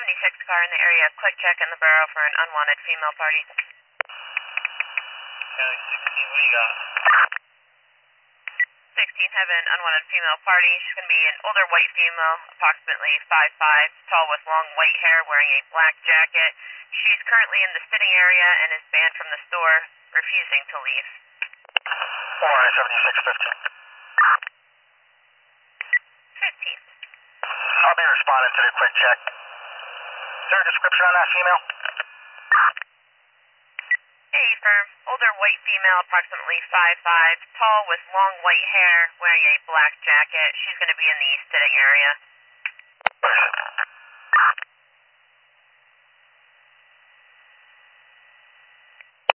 76 car in the area. Quick check in the borough for an unwanted female party. County 16, what do you got? 16 have an unwanted female party. She's going to be an older white female, approximately 5'5", tall with long white hair, wearing a black jacket. She's currently in the sitting area and is banned from the store, refusing to leave. 7615. 15. I'll be responding to the quick check. Is there a description on that female? A firm, older white female, approximately 5'5", tall with long white hair, wearing a black jacket. She's going to be in the sitting area.